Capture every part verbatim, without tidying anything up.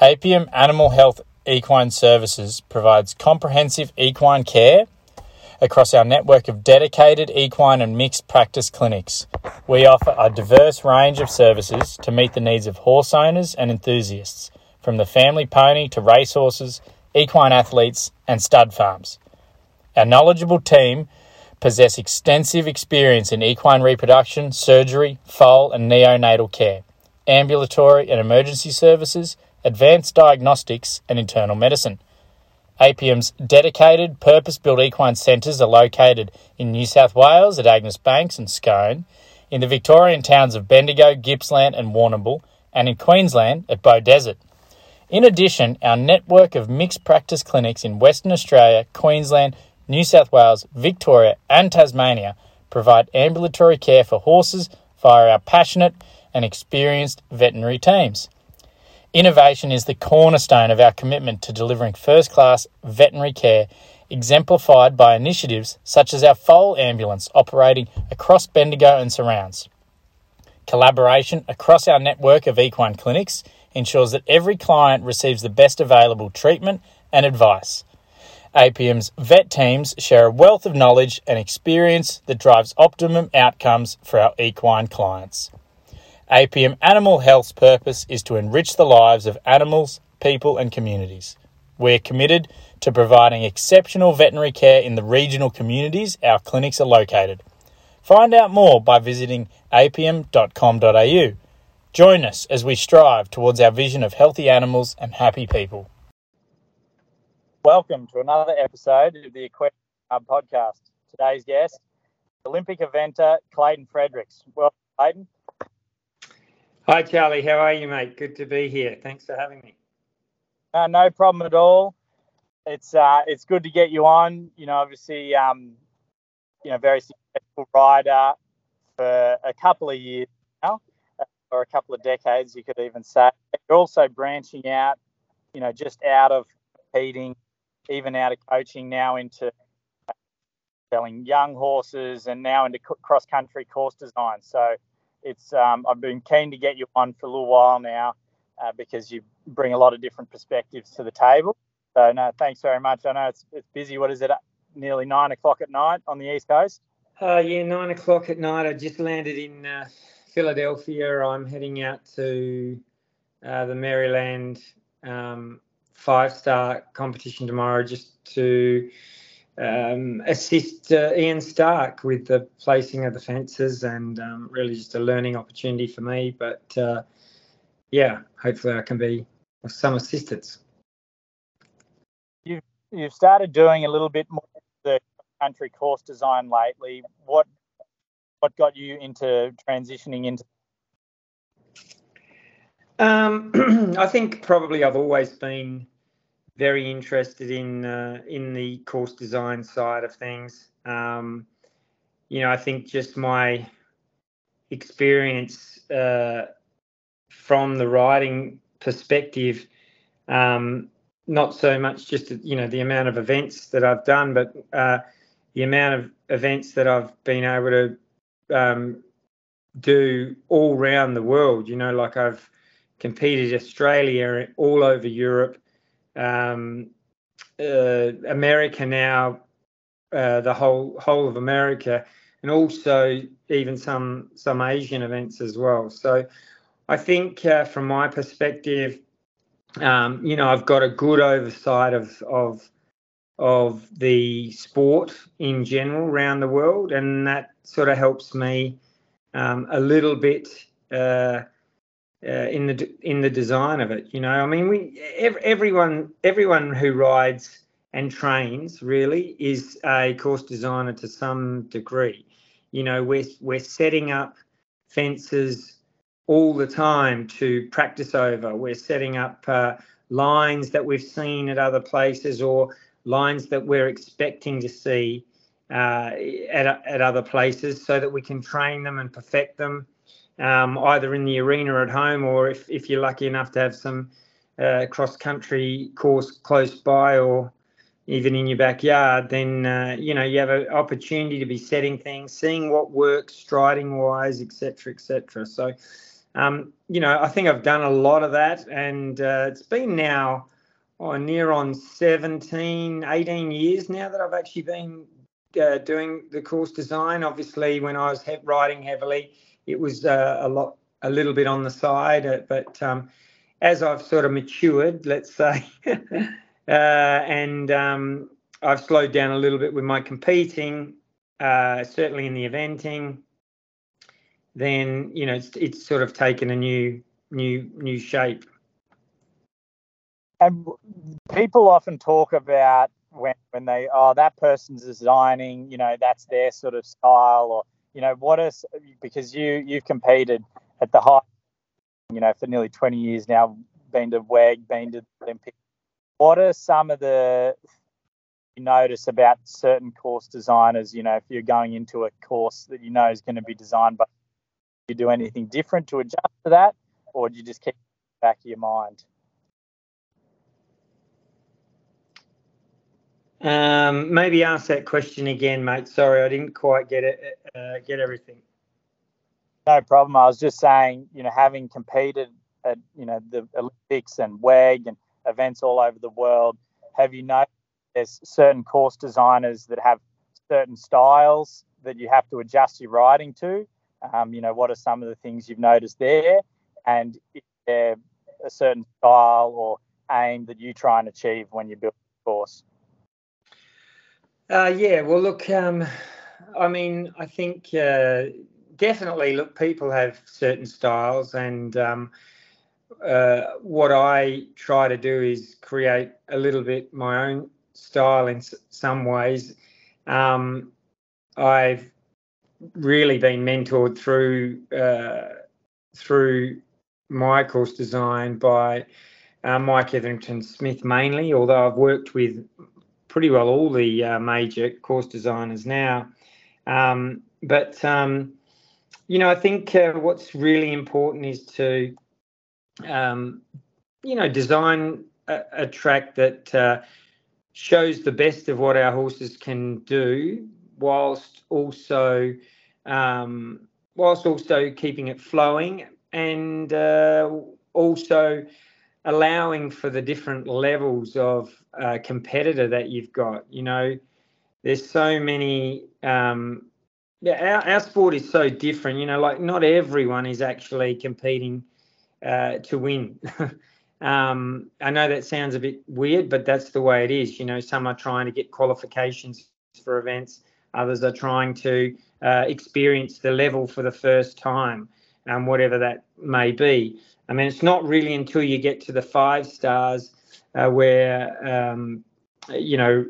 A P M Animal Health Equine Services provides comprehensive equine care across our network of dedicated equine and mixed practice clinics. We offer a diverse range of services to meet the needs of horse owners and enthusiasts, from the family pony to racehorses, equine athletes and stud farms. Our knowledgeable team possess extensive experience in equine reproduction, surgery, foal and neonatal care, ambulatory and emergency services, advanced diagnostics and internal medicine. A P M's dedicated, purpose-built equine centres are located in New South Wales at Agnes Banks and Scone, in the Victorian towns of Bendigo, Gippsland and Warrnambool, and in Queensland at Beaudesert. In addition, our network of mixed practice clinics in Western Australia, Queensland, New South Wales, Victoria and Tasmania provide ambulatory care for horses via our passionate and experienced veterinary teams. Innovation is the cornerstone of our commitment to delivering first-class veterinary care, exemplified by initiatives such as our foal ambulance operating across Bendigo and surrounds. Collaboration across our network of equine clinics ensures that every client receives the best available treatment and advice. A P M's vet teams share a wealth of knowledge and experience that drives optimum outcomes for our equine clients. A P M Animal Health's purpose is to enrich the lives of animals, people and communities. We're committed to providing exceptional veterinary care in the regional communities our clinics are located. Find out more by visiting a p m dot com dot a u. Join us as we strive towards our vision of healthy animals and happy people. Welcome to another episode of the Equestrian Hub podcast. Today's guest, Olympic eventer Clayton Fredericks. Welcome, Clayton. Hi, Charlie. How are you, mate? Good to be here. Thanks for having me. Uh, no problem at all. It's uh, it's good to get you on. You know, obviously, um, you know, very successful rider for a couple of years now, or a couple of decades, you could even say. You're also branching out, you know, just out of competing, even out of coaching now into selling young horses and now into cross-country course design. So it's um, I've been keen to get you on for a little while now uh, because you bring a lot of different perspectives to the table. So, no, thanks very much. I know it's it's busy. What is it, nearly nine o'clock at night on the East Coast? Uh, yeah, nine o'clock at night. I just landed in uh, Philadelphia. I'm heading out to uh, the Maryland um, five-star competition tomorrow just to um, assist uh, Ian Stark with the placing of the fences, and um, really just a learning opportunity for me. But, uh, yeah, hopefully I can be of some assistance. You've, you've started doing a little bit more of the country course design lately. What what got you into transitioning into? Um, I think probably I've always been very interested in uh, in the course design side of things. Um, you know, I think just my experience uh, from the riding perspective, um, not so much just, you know, the amount of events that I've done, but uh, the amount of events that I've been able to um, do all around the world. You know, like I've competed Australia, all over Europe, um, uh, America now, uh, the whole whole of America, and also even some some Asian events as well. So I think uh, from my perspective, um, you know, I've got a good oversight of of of the sport in general around the world, and that sort of helps me um, a little bit uh, uh, in the in the design of it. You know, I mean, we everyone everyone who rides and trains really is a course designer to some degree. You know, we're we're setting up fences all the time to practice over. We're setting up uh, lines that we've seen at other places, or lines that we're expecting to see uh, at at other places, so that we can train them and perfect them, um, either in the arena at home, or if if you're lucky enough to have some uh, cross-country course close by, or even in your backyard, then uh, you know, you have an opportunity to be setting things, seeing what works, striding wise, et cetera, et cetera. So Um, you know, I think I've done a lot of that, and uh, it's been now oh, near on seventeen, eighteen years now that I've actually been uh, doing the course design. Obviously, when I was he- riding heavily, it was uh, a lot, a little bit on the side, uh, but um, as I've sort of matured, let's say, uh, and um, I've slowed down a little bit with my competing, uh, certainly in the eventing, then you know it's, it's sort of taken a new, new, new shape. And people often talk about when when they oh that person's designing, you know, that's their sort of style, or you know what is, because you you've competed at the high, you know, for nearly twenty years now, been to WEG, been to the Olympics. What are some of the you notice about certain course designers? You know, if you're going into a course that you know is going to be designed, but do you do anything different to adjust to that, or do you just keep it in the back of your mind? Um, maybe ask that question again, mate. Sorry, I didn't quite get it. Uh, get everything. No problem. I was just saying, you know, having competed at, you know, the Olympics and WEG and events all over the world, have you noticed there's certain course designers that have certain styles that you have to adjust your riding to? Um, you know, what are some of the things you've noticed there? And is there a certain style or aim that you try and achieve when you build a course? Uh, yeah, well, look, um, I mean, I think uh, definitely, look, people have certain styles, and um, uh, what I try to do is create a little bit my own style in s- some ways. Um, I've really been mentored through uh, through my course design by uh, Mike Etherington Smith mainly, although I've worked with pretty well all the uh, major course designers now. Um, but, um, you know, I think uh, what's really important is to, um, you know, design a, a track that uh, shows the best of what our horses can do, whilst also, um, whilst also keeping it flowing, and uh, also allowing for the different levels of uh, competitor that you've got. You know, there's so many. Um, yeah, our, our sport is so different. You know, like not everyone is actually competing uh, to win. um, I know that sounds a bit weird, but that's the way it is. You know, some are trying to get qualifications for events. Others are trying to uh, experience the level for the first time, um, whatever that may be. I mean, it's not really until you get to the five stars uh, where, um, you know,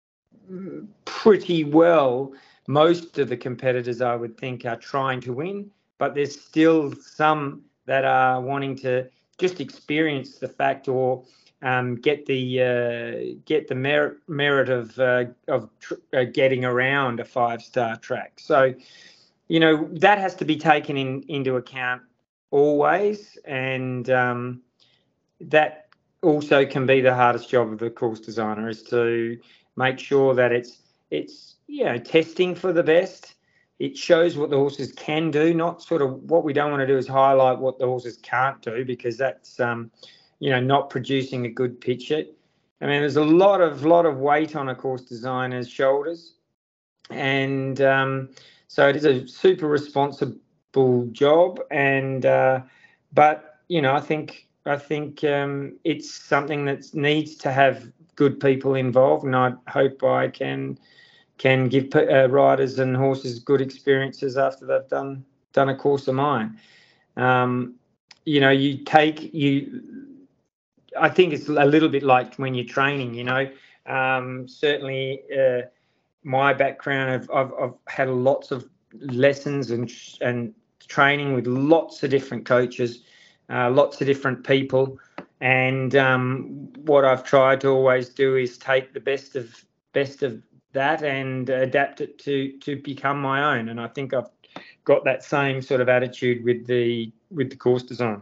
pretty well most of the competitors, I would think, are trying to win, but there's still some that are wanting to just experience the fact, or um, get the uh, get the merit merit of uh, of tr- uh, getting around a five star track. So, you know, that has to be taken in into account always, and um, that also can be the hardest job of the course designer, is to make sure that it's it's you know testing for the best. It shows what the horses can do, not sort of what we don't want to do is highlight what the horses can't do, because that's um, you know not producing a good picture. I mean, there's a lot of lot of weight on a course designer's shoulders, and um, so it is a super responsible job. And uh, but you know, I think I think um, it's something that needs to have good people involved, and I hope I can can give uh, riders and horses good experiences after they've done done a course of mine. Um, you know, you take you. I think it's a little bit like when you're training. You know, um, certainly. Uh, my background, I've, I've, I've had lots of lessons and and training with lots of different coaches, uh, lots of different people, and um, what I've tried to always do is take the best of best of that and adapt it to to become my own. And I think I've got that same sort of attitude with the with the course design.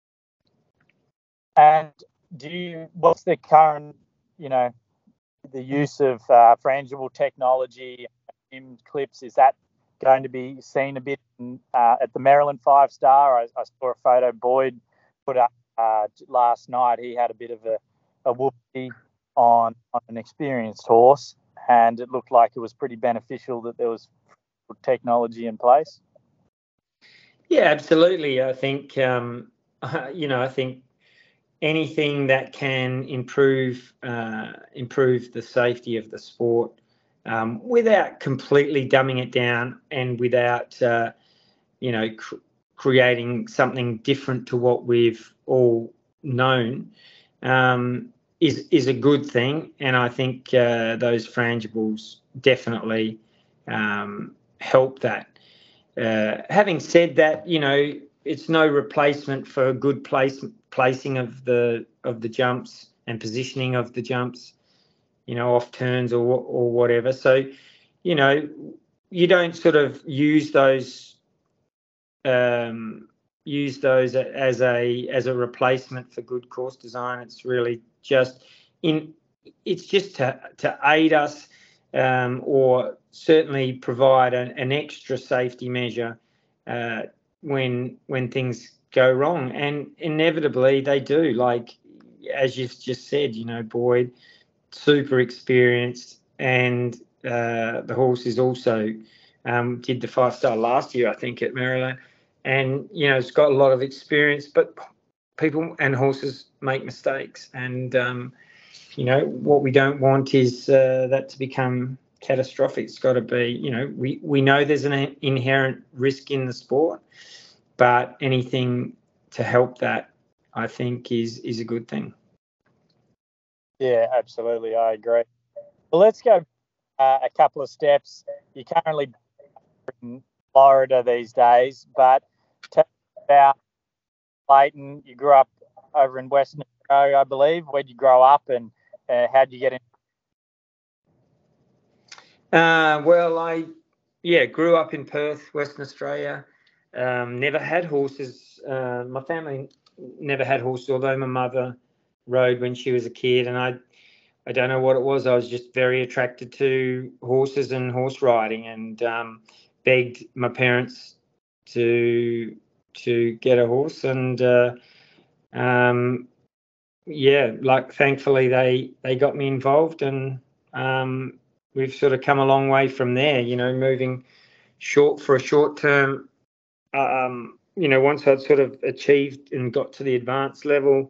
And do you? What's the current, you know, the use of uh, frangible technology, clips? Is that going to be seen a bit in, uh, at the Maryland Five Star. I, I saw a photo Boyd put up uh, last night. He had a bit of a, a whoopsie on, on an experienced horse, and it looked like it was pretty beneficial that there was technology in place. Yeah, absolutely. I think, um, you know, I think anything that can improve uh, improve the safety of the sport um, without completely dumbing it down and without, uh, you know, cr- creating something different to what we've all known um, is is a good thing. And I think uh, those frangibles definitely um, help that. Uh, having said that, you know, it's no replacement for good place, placing of the of the jumps and positioning of the jumps, you know, off turns or or whatever. So, you know, you don't sort of use those um, use those as a as a replacement for good course design. It's really just in it's just to to aid us um, or certainly provide an, an extra safety measure uh, when when things go wrong, and inevitably they do. Like as you've just said, you know, Boyd, super experienced, and uh, the horse is also um, did the five star last year, I think, at Maryland, and you know, it's got a lot of experience. But people and horses make mistakes, and um, you know, what we don't want is uh, that to become catastrophic. It's got to be, you know, we, we know there's an inherent risk in the sport, but anything to help that, I think, is is a good thing. Yeah, absolutely. I agree. Well, let's go uh, a couple of steps. You're currently in Florida these days, but tell me about Clayton. You grew up over in Western Australia, I believe. Where'd you grow up, and uh, how'd you get in? Uh, well, I, yeah, grew up in Perth, Western Australia. Um, never had horses. Uh, my family never had horses, although my mother rode when she was a kid. And I, I don't know what it was. I was just very attracted to horses and horse riding, and um, begged my parents to to get a horse. And uh, um, yeah, like thankfully they they got me involved, and um, we've sort of come a long way from there. You know, moving short for a short term. Um, you know, once I'd sort of achieved and got to the advanced level,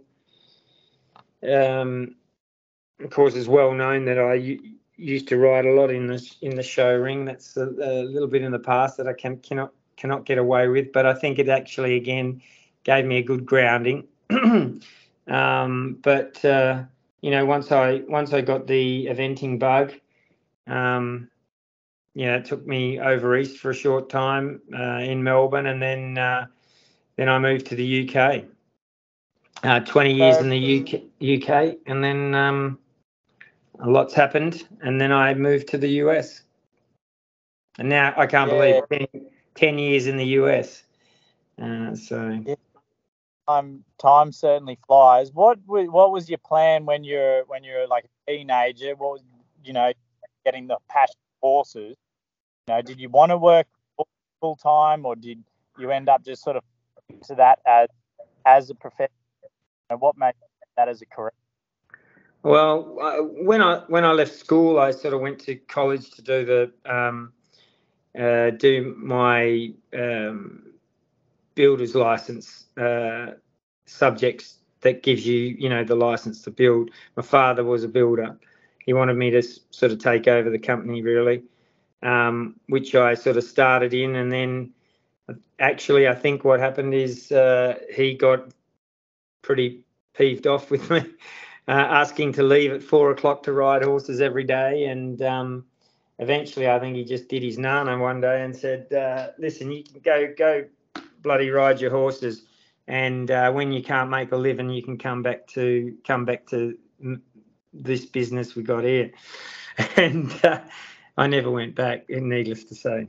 um, of course, it's well known that I u- used to ride a lot in the in the show ring. That's a, a little bit in the past that I can cannot cannot get away with, but I think it actually again gave me a good grounding. um, but uh, you know, once I once I got the eventing bug, um, yeah, it took me over east for a short time uh, in Melbourne, and then uh, then I moved to the U K. Uh, Twenty years in the U K, U K, and then. Um, A lot's happened, and then I moved to the U S. And now I can't Yeah, believe ten, ten years in the U S. Uh, so yeah. Time, time certainly flies. What wa- what was your plan when you're when you're like a teenager? What was, you know, getting the passion for horses? You know, did you want to work full time, or did you end up just sort of into that as as a profession? And what made that as a career? well, uh, when I when I left school, I sort of went to college to do the um, uh, do my um, builder's license uh, subjects that gives you you know the license to build. My father was a builder. He wanted me to sort of take over the company really, um, which I sort of started in, and then actually I think what happened is uh, he got pretty peeved off with me, uh, asking to leave at four o'clock to ride horses every day, and um, eventually I think he just did his nana one day and said, uh, "Listen, you can go go bloody ride your horses, and uh, when you can't make a living, you can come back to come back to this business we got here." And uh, I never went back, needless to say.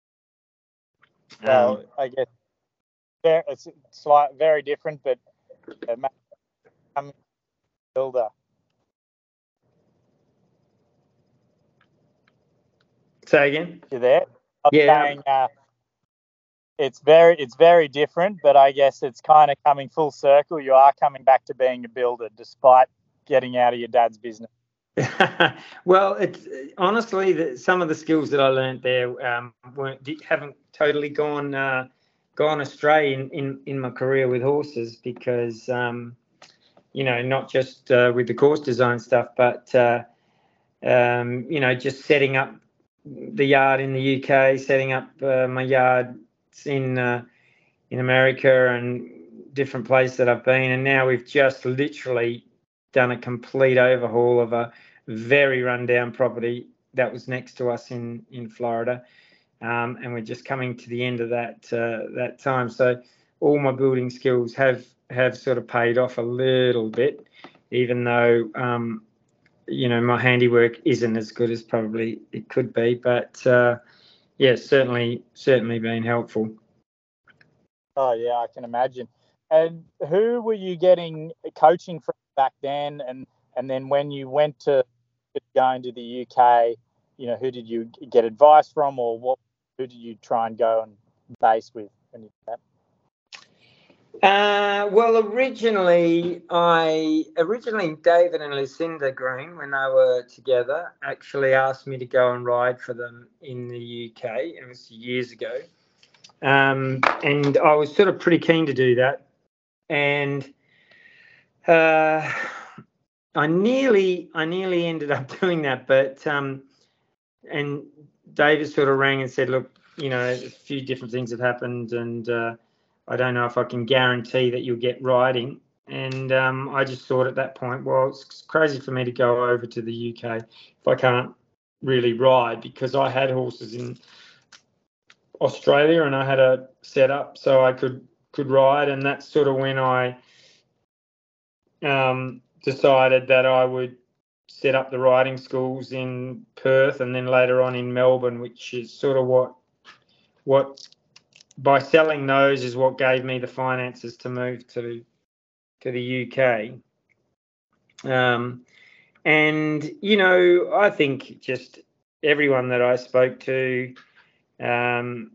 Well, Um, I guess it's slight, very different, but uh, I'm a builder. say again? You there? I'm Yeah. saying uh, it's very it's very different, but I guess it's kind of coming full circle. You are coming back to being a builder, despite getting out of your dad's business. Well, it's honestly the, some of the skills that I learnt there um, weren't haven't totally gone uh, gone astray in, in, in my career with horses, because um, you know, not just uh, with the course design stuff, but uh, um, you know, just setting up the yard in the U K, setting up uh, my yard in uh, in America and different places that I've been, and now we've just literally done a complete overhaul of a very rundown property that was next to us in in Florida, um, and we're just coming to the end of that uh, that time. So all my building skills have have sort of paid off a little bit, even though um, you know, my handiwork isn't as good as probably it could be. But uh, yeah, certainly certainly been helpful. Oh yeah, I can imagine. And who were you getting coaching from back then, and and then when you went to going to the U K, you know, who did you get advice from, or what? Who did you try and go and base with when you did that? Uh, well, originally, I originally David and Lucinda Green, when they were together, actually asked me to go and ride for them in the U K. It was years ago, um, and I was sort of pretty keen to do that. And uh, I nearly, I nearly ended up doing that, but um, and David sort of rang and said, "Look, you know, a few different things have happened, and uh, I don't know if I can guarantee that you'll get riding." And um, I just thought at that point, well, it's crazy for me to go over to the U K if I can't really ride, because I had horses in Australia and I had a set up so I could could ride, and that's sort of when I um, decided that I would set up the riding schools in Perth and then later on in Melbourne, which is sort of what what by selling those is what gave me the finances to move to to the U K. Um, and you know, I think just everyone that I spoke to, um,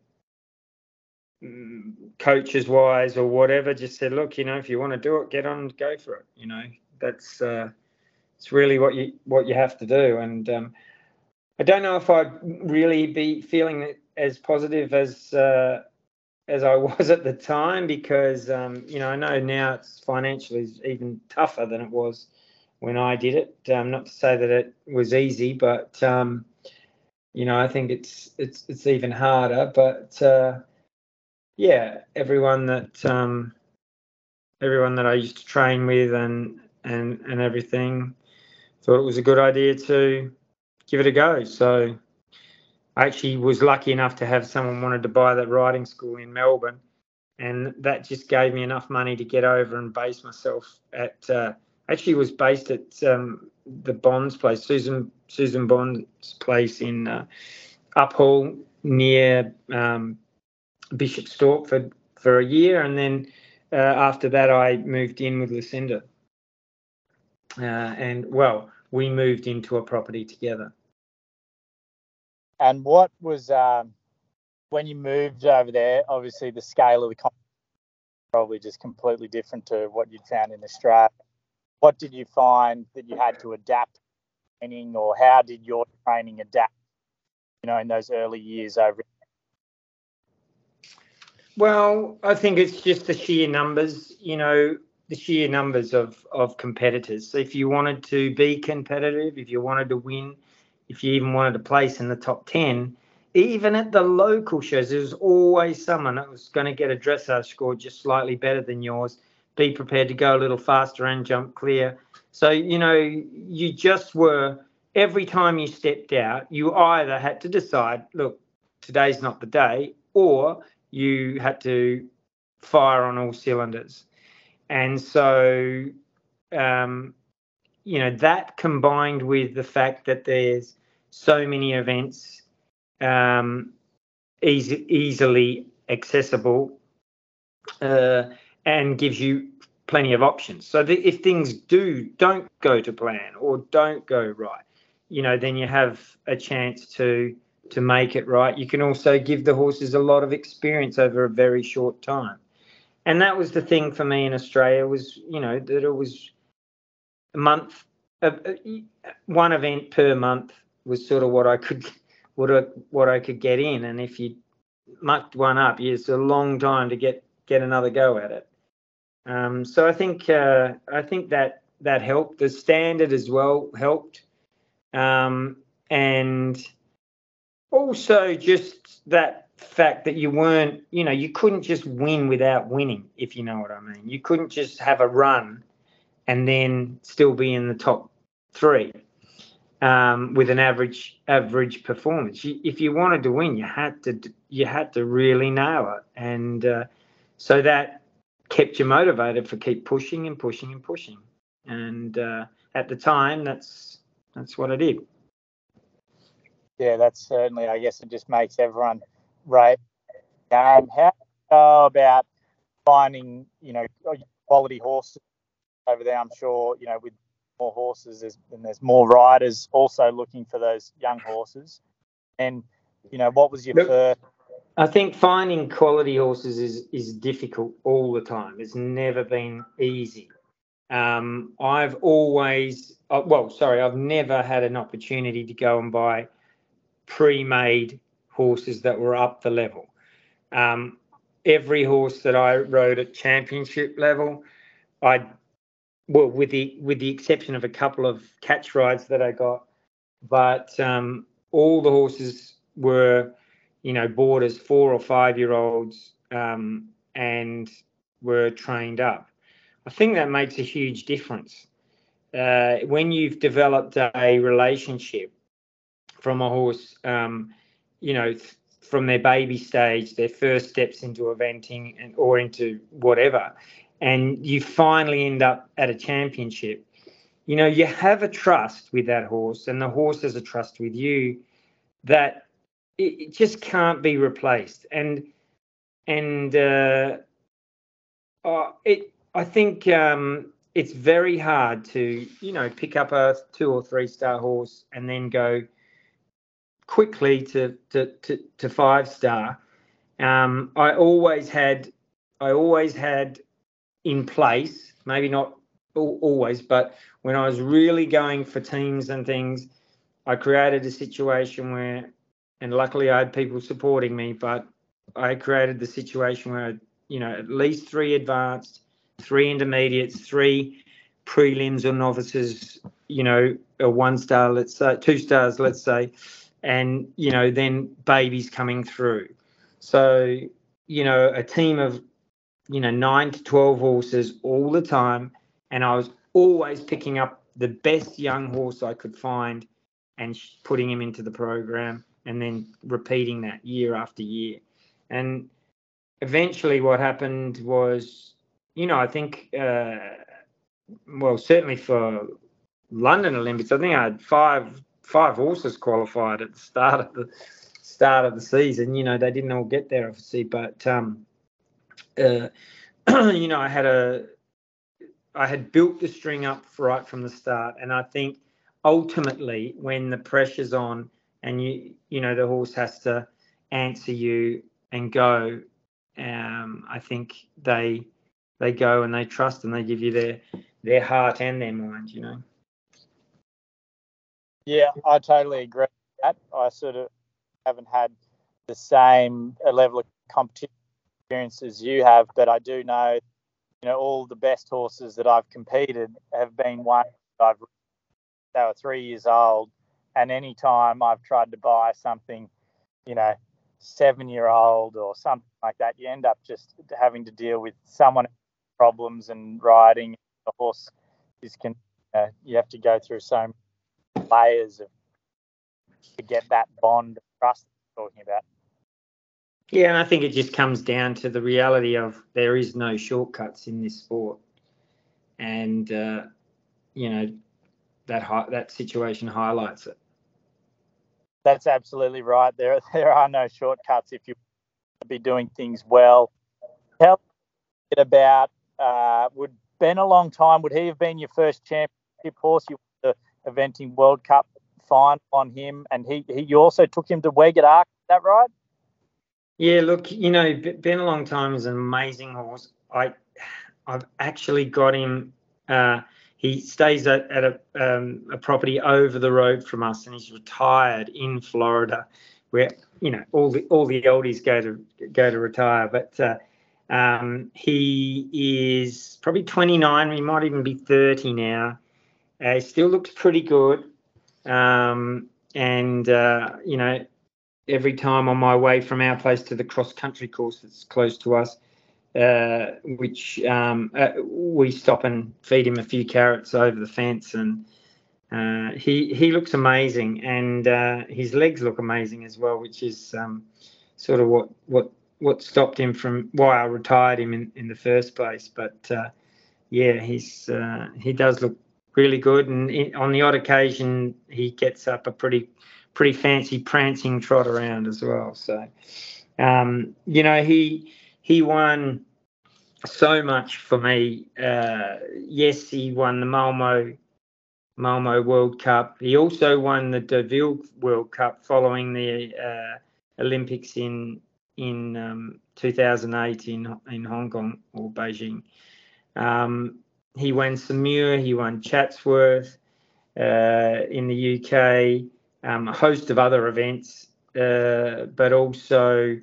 coaches wise or whatever, just said, look, you know, if you want to do it, get on, go for it. You know, that's uh, it's really what you what you have to do. And um, I don't know if I'd really be feeling as positive as uh, as I was at the time, because um, you know, I know now it's financially even tougher than it was when I did it. Um, not to say that it was easy, but um, you know, I think it's it's it's even harder. But uh, yeah, everyone that um, everyone that I used to train with and and and everything thought it was a good idea to give it a go. So I actually was lucky enough to have someone wanted to buy that riding school in Melbourne, and that just gave me enough money to get over and base myself at. Uh, actually, was based at um, the Bonds place, Susan Susan Bond's place in uh, Uphall near um, Bishop Stortford for a year, and then uh, after that, I moved in with Lucinda, uh, and well, we moved into a property together. And what was um, when you moved over there? Obviously, the scale of the company probably just completely different to what you'd found in Australia. What did you find that you had to adapt training, or how did your training adapt, you know, in those early years over? Well, I think it's just the sheer numbers, you know, the sheer numbers of, of competitors. So if you wanted to be competitive, if you wanted to win, if you even wanted to place in the top ten, even at the local shows, there was always someone that was going to get a dressage score just slightly better than yours. Be prepared to go a little faster and jump clear. So, you know, you just were, every time you stepped out, you either had to decide, look, today's not the day, or you had to fire on all cylinders. And so, um, you know, that combined with the fact that there's so many events um, easy, easily accessible uh, and gives you plenty of options. So that if things do don't go to plan or don't go right, you know, then you have a chance to to make it right. You can also give the horses a lot of experience over a very short time. And that was the thing for me in Australia was, you know, that it was a month, uh, one event per month was sort of what I could, what I, what I could get in. And if you mucked one up, it's a long time to get, get another go at it. Um, so I think uh, I think that that helped. The standard as well helped, um, and also just that fact that you weren't, you know, you couldn't just win without winning, if you know what I mean. You couldn't just have a run and then still be in the top three um, with an average average performance. You, if you wanted to win, you had to you had to really nail it, and uh, so that kept you motivated for keep pushing and pushing and pushing. And uh, at the time, that's that's what I did. Yeah, that's certainly, I guess it just makes everyone rate the game. How do you go about finding, you know, quality horses over there? I'm sure, you know, with more horses there's, and there's more riders also looking for those young horses. And, you know, what was your Look, first... I think finding quality horses is, is difficult all the time. It's never been easy. Um, I've always, uh, well, sorry, I've never had an opportunity to go and buy pre-made horses that were up the level. Um, every horse that I rode at championship level, I, well, with the with the exception of a couple of catch rides that I got, but um, all the horses were, you know, bought as four or five year olds um, and were trained up. I think that makes a huge difference. Uh, when you've developed a relationship from a horse, um, you know, th- from their baby stage, their first steps into eventing and or into whatever, and you finally end up at a championship, you know, you have a trust with that horse and the horse has a trust with you that it, it just can't be replaced. And and uh, uh, it, I think um, it's very hard to, you know, pick up a two or three star horse and then go quickly to to to, to five star. Um, I always had, I always had in place, maybe not always, but when I was really going for teams and things, I created a situation where, and luckily I had people supporting me, but I created the situation where, you know, at least three advanced, three intermediates, three prelims or novices, you know, a one star, let's say, two stars, let's say, and, you know, then babies coming through. So, you know, a team of, you know, nine to twelve horses all the time. And I was always picking up the best young horse I could find and putting him into the program and then repeating that year after year. And eventually what happened was, you know, I think, uh, well, certainly for London Olympics, I think I had five five horses qualified at the start of the start of the season. You know, they didn't all get there, obviously, but um, uh, you know, I had a I had built the string up right from the start, and I think ultimately when the pressure's on and you you know the horse has to answer you and go, um, I think they they go and they trust and they give you their their heart and their mind, you know. Yeah, I totally agree with that. I sort of haven't had the same level of competition experience as you have, but I do know, you know, all the best horses that I've competed have been ones I've they were three years old, and any time I've tried to buy something, you know, seven year old or something like that, you end up just having to deal with someone else's problems and riding. The horse is can uh, you have to go through so many layers of to get that bond of trust that you're talking about. Yeah, and I think it just comes down to the reality of there is no shortcuts in this sport, and uh, you know that hi- that situation highlights it. That's absolutely right. There there are no shortcuts if you want to be doing things well. Tell me about uh, would Ben a long time? Would he have been your first championship horse? You won the Eventing World Cup final on him, and he, he you also took him to Weggett Arc. Is that right? Yeah, look, you know, Been a Long Time is an amazing horse. I, I've actually got him. Uh, he stays at, at a, um, a property over the road from us, and he's retired in Florida, where you know all the all the oldies go to go to retire. But uh, um, he is probably twenty-nine. He might even be thirty now. Uh, he still looks pretty good, um, and uh, you know. Every time on my way from our place to the cross country course that's close to us, uh, which um, uh, we stop and feed him a few carrots over the fence, and uh, he he looks amazing, and uh, his legs look amazing as well, which is um, sort of what what what stopped him from why I retired him in, in the first place. But uh, yeah, he's uh, he does look really good, and on the odd occasion he gets up a pretty pretty fancy prancing trot around as well. So, um, you know, he he won so much for me. Uh, yes, he won the Malmo Malmo World Cup. He also won the Deauville World Cup following the uh, Olympics in in um, two thousand eight in in Hong Kong or Beijing. Um, he won Saumur. He won Chatsworth uh, in the U K. Um, a host of other events, uh, but also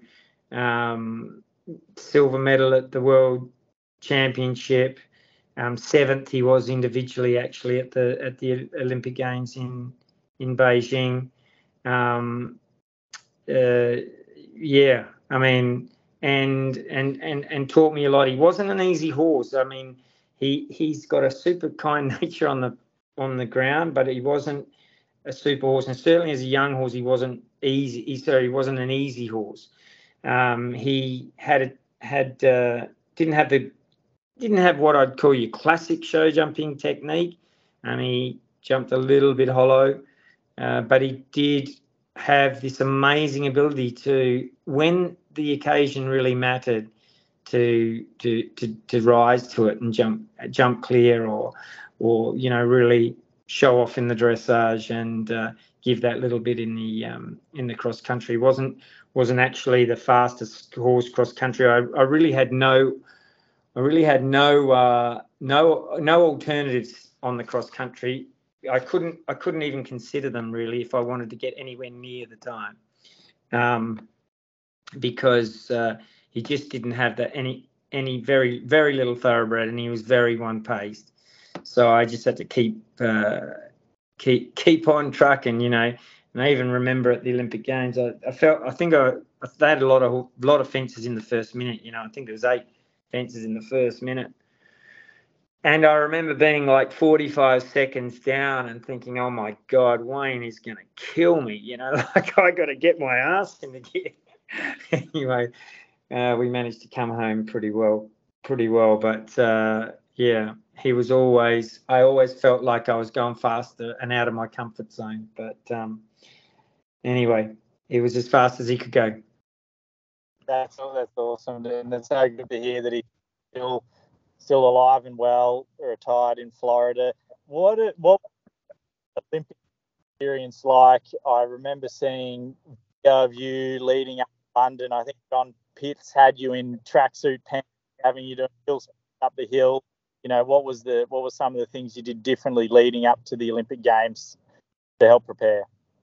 um, silver medal at the World Championship. Um, seventh he was individually actually at the at the Olympic Games in in Beijing. Um, uh, yeah, I mean, and and and and taught me a lot. He wasn't an easy horse. I mean, he he's got a super kind nature on the on the ground, but he wasn't a super horse, and certainly as a young horse, he wasn't easy. He, sorry, he wasn't an easy horse. Um, he had had uh, didn't have the didn't have what I'd call your classic show jumping technique. Um, he jumped a little bit hollow, uh, but he did have this amazing ability to, when the occasion really mattered, to to to to rise to it and jump jump clear, or or you know really show off in the dressage and uh, give that little bit in the um, in the cross country. wasn't wasn't actually the fastest horse cross country. I, I really had no I really had no uh, no no alternatives on the cross country. I couldn't I couldn't even consider them really if I wanted to get anywhere near the time, um, because uh, he just didn't have that any any very very little thoroughbred, and he was very one paced. So I just had to keep uh, keep keep on trucking, you know. And I even remember at the Olympic Games, I, I felt I think I they had a lot of lot of fences in the first minute. You know, I think there was eight fences in the first minute. And I remember being like forty-five seconds down and thinking, oh my God, Wayne is going to kill me. You know, like I got to get my ass in the gear. Anyway, uh, we managed to come home pretty well, pretty well. But uh, yeah, he was always, I always felt like I was going faster and out of my comfort zone. But um, anyway, he was as fast as he could go. That's that's awesome, and it's so good to hear that he's still still alive and well, retired in Florida. What what Olympic experience like? I remember seeing video of you leading up to London. I think John Pitts had you in tracksuit pants, having you doing hills up the hill. You know, what was the what were some of the things you did differently leading up to the Olympic Games to help prepare?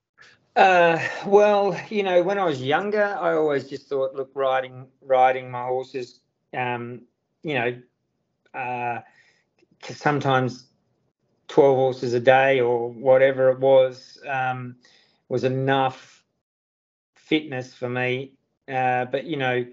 Uh, well, you know, when I was younger, I always just thought, look, riding riding my horses, um, you know, uh, sometimes twelve horses a day or whatever it was, um, was enough fitness for me. Uh, but, you know,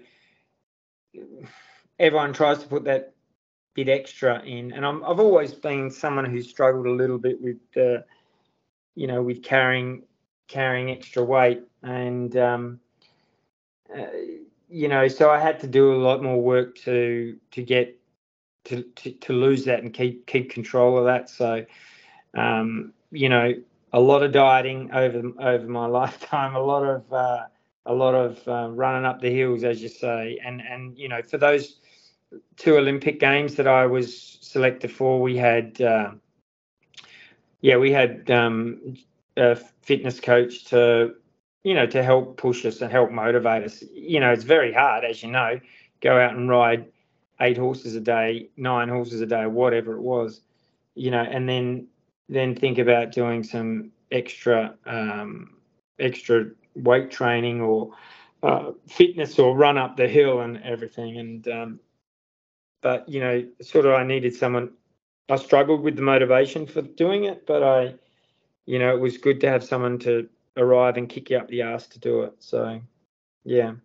everyone tries to put that bit extra in. And I'm, I've always been someone who struggled a little bit with, uh, you know, with carrying carrying extra weight. And, um, uh, you know, so I had to do a lot more work to to get to, to, to lose that and keep keep control of that. So, um, you know, a lot of dieting over over my lifetime, a lot of uh, a lot of uh, running up the hills, as you say, and and you know, for those two Olympic Games that I was selected for, we had uh, yeah, we had um, a fitness coach to, you know, to help push us and help motivate us. You know, it's very hard, as you know, go out and ride eight horses a day, nine horses a day, whatever it was, you know, and then then think about doing some extra um, extra weight training or uh, fitness or run up the hill and everything. And um, but you know, sort of, I needed someone. I struggled with the motivation for doing it, but I, you know, it was good to have someone to arrive and kick you up the arse to do it. So, yeah.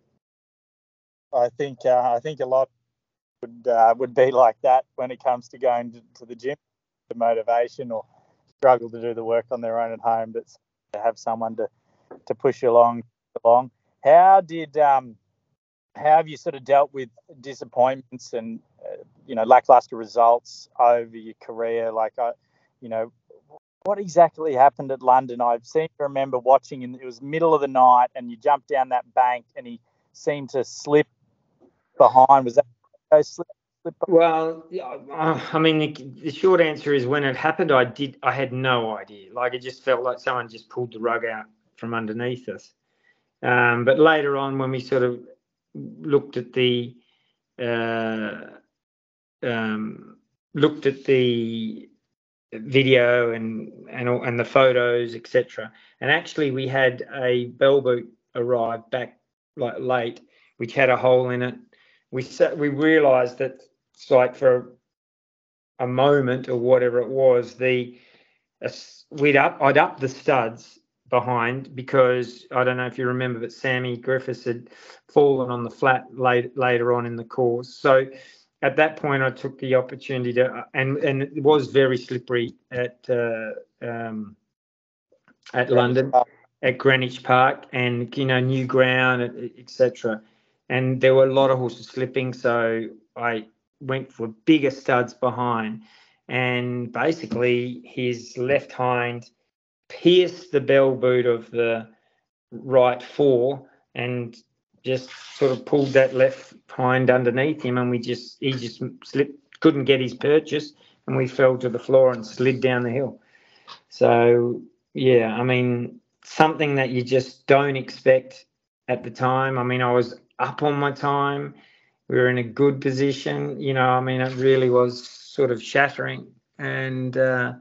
I think uh, I think a lot would uh, would be like that when it comes to going to, to the gym, the motivation, or struggle to do the work on their own at home, but to have someone to, to push you along along. How did um how have you sort of dealt with disappointments and uh, you know lackluster results over your career? Like I, you know, what exactly happened at London? I seem to remember watching, and it was middle of the night, and you jumped down that bank, and he seemed to slip behind. Was that go slip? slip Well, uh, I mean, the, the short answer is when it happened, I did. I had no idea. Like, it just felt like someone just pulled the rug out from underneath us. Um, but later on, when we sort of looked at the uh, um, looked at the video and and and the photos, et cetera, and actually we had a bell boot arrive back like late, which had a hole in it. We sat, we realised that it's like for a moment or whatever it was, the uh, we'd up I'd up the studs behind because I don't know if you remember, but Sammy Griffiths had fallen on the flat late, later on in the course. So at that point, I took the opportunity to, and and it was very slippery at uh, um, at Greenwich London, Park? at Greenwich Park, and you know, new ground, et cetera. And there were a lot of horses slipping, so I went for bigger studs behind, and basically his left hind pierced the bell boot of the right fore and just sort of pulled that left hind underneath him, and we just he just slipped, couldn't get his purchase, and we fell to the floor and slid down the hill. So yeah, I mean, something that you just don't expect at the time. I mean, I was up on my time. We were in a good position. You know, I mean, it really was sort of shattering. And uh,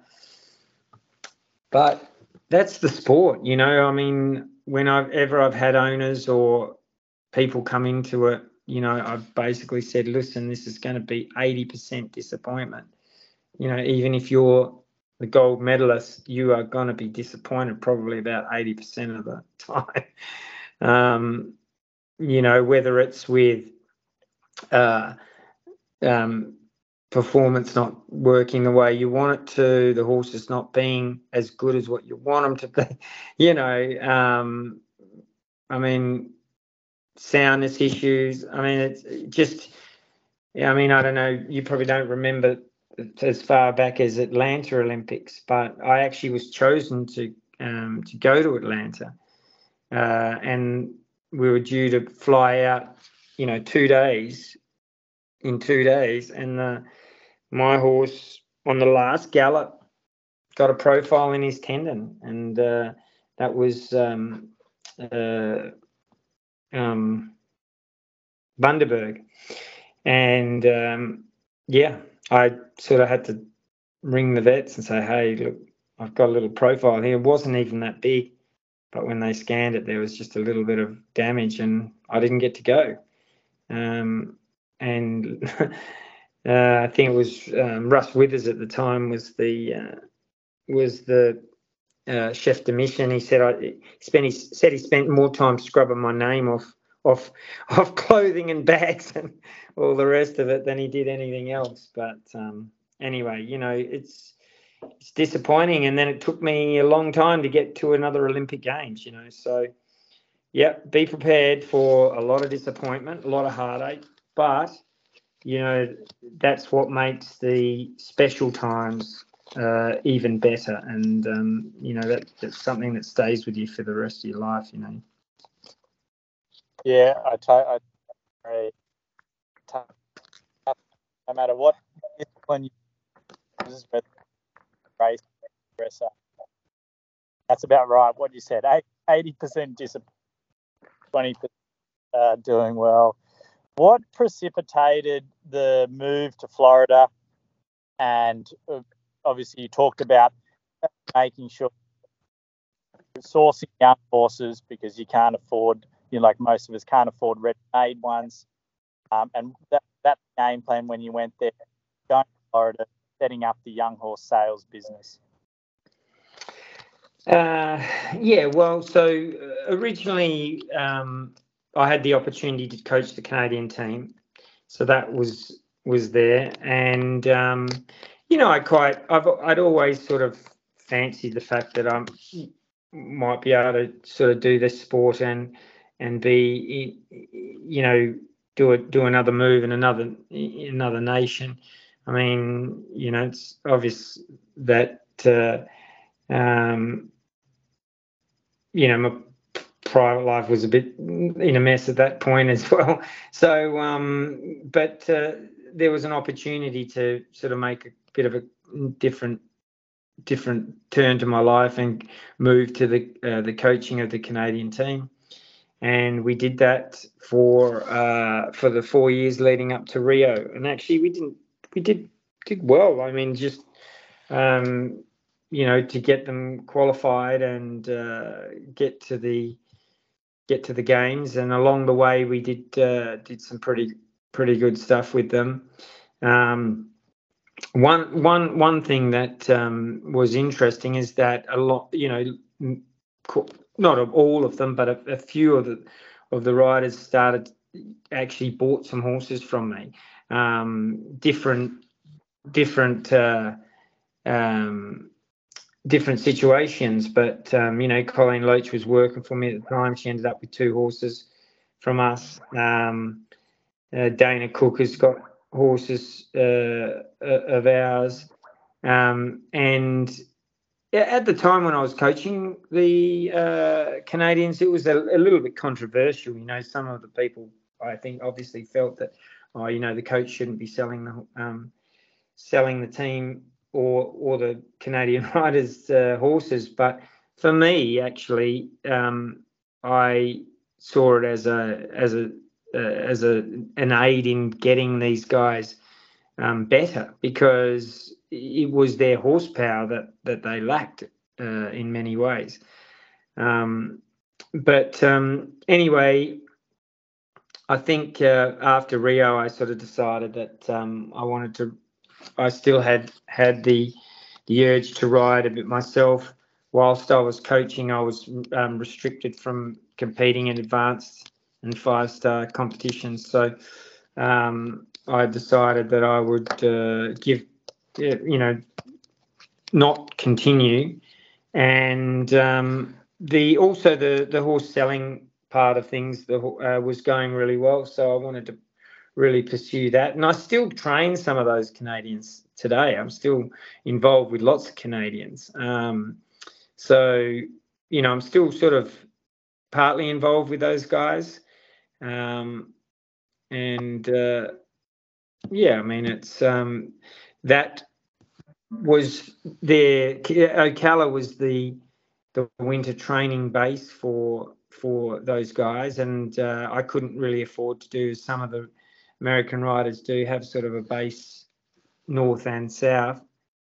but that's the sport, you know. I mean, whenever I've had owners or people come into it, you know, I've basically said, listen, this is going to be eighty percent disappointment. You know, even if you're the gold medalist, you are going to be disappointed probably about eighty percent of the time. um, you know, whether it's with uh, um, performance not working the way you want it to, the horses not being as good as what you want them to be, you know, um, I mean, soundness issues. I mean, it's just, yeah, I mean, I don't know, you probably don't remember as far back as Atlanta Olympics, but I actually was chosen to um, to go to Atlanta, uh, and we were due to fly out, you know, two days in two days, and uh, my horse on the last gallop got a profile in his tendon, and uh, that was um, uh, um, Bundaberg. And um, yeah, I sort of had to ring the vets and say, hey, look, I've got a little profile here. It wasn't even that big, but when they scanned it, there was just a little bit of damage, and I didn't get to go. Um, and uh, I think it was um, Russ Withers at the time was the uh, was the uh, chef de mission. He said I he spent he said he spent more time scrubbing my name off off off clothing and bags and all the rest of it than he did anything else. But um, anyway, you know, it's it's disappointing, and then it took me a long time to get to another Olympic Games. You know, so yeah, be prepared for a lot of disappointment, a lot of heartache, but you know, that's what makes the special times uh, even better. And, um, you know, that, that's something that stays with you for the rest of your life, you know. Yeah, I, t- I agree. No matter what discipline you use, whether race, dresser, That's about right. What you said, eighty percent disappointed, twenty percent uh, doing well. What precipitated the move to Florida? And uh, obviously you talked about making sure sourcing young horses because you can't afford, you know, like most of us can't afford ready-made ones. Um, and that, that game plan when you went there, going to Florida, setting up the young horse sales business. Uh, yeah, well, so originally um, I had the opportunity to coach the Canadian team, so that was was there, and um, you know, I quite I've I'd always sort of fancied the fact that I might be able to sort of do this sport and and be, you know, do it do another move in another another nation. I mean, you know, it's obvious that. Uh, um, you know, my private life was a bit in a mess at that point as well. So, um, but uh, there was an opportunity to sort of make a bit of a different different turn to my life and move to the uh, the coaching of the Canadian team. And we did that for uh, for the four years leading up to Rio. And actually, we didn't we did did well. I mean, just um, you know, to get them qualified and uh, get to the get to the games. And along the way, we did uh, did some pretty pretty good stuff with them. Um, one one one thing that um, was interesting is that a lot, you know, not all of them, but a, a few of the of the riders started actually bought some horses from me. Um, different different. Uh, um, different situations, but um, you know, Colleen Loach was working for me at the time. She ended up with two horses from us. Um, uh, Dana Cook has got horses uh, of ours, um, and at the time when I was coaching the uh, Canadians, it was a, a little bit controversial. You know, some of the people I think obviously felt that, oh, you know, the coach shouldn't be selling the um, selling the team or or the Canadian riders' uh, horses. But for me, actually, um, I saw it as a as a uh, as a an aid in getting these guys um, better, because it was their horsepower that that they lacked uh, in many ways. Um, but um, anyway, I think uh, after Rio, I sort of decided that um, I wanted to. I still had had the the urge to ride a bit myself. Whilst I was coaching, I was um, restricted from competing in advanced and five star competitions. So um, I decided that I would uh, give, you know, not continue. And um, the also the the horse selling part of things the, uh, was going really well. So I wanted to really pursue that. And I still train some of those Canadians today. I'm still involved with lots of Canadians. Um, so, you know, I'm still sort of partly involved with those guys. Um, and uh, yeah, I mean, it's um, that was their Ocala was the the winter training base for for those guys, and uh, I couldn't really afford to do some of the American riders do have sort of a base north and south.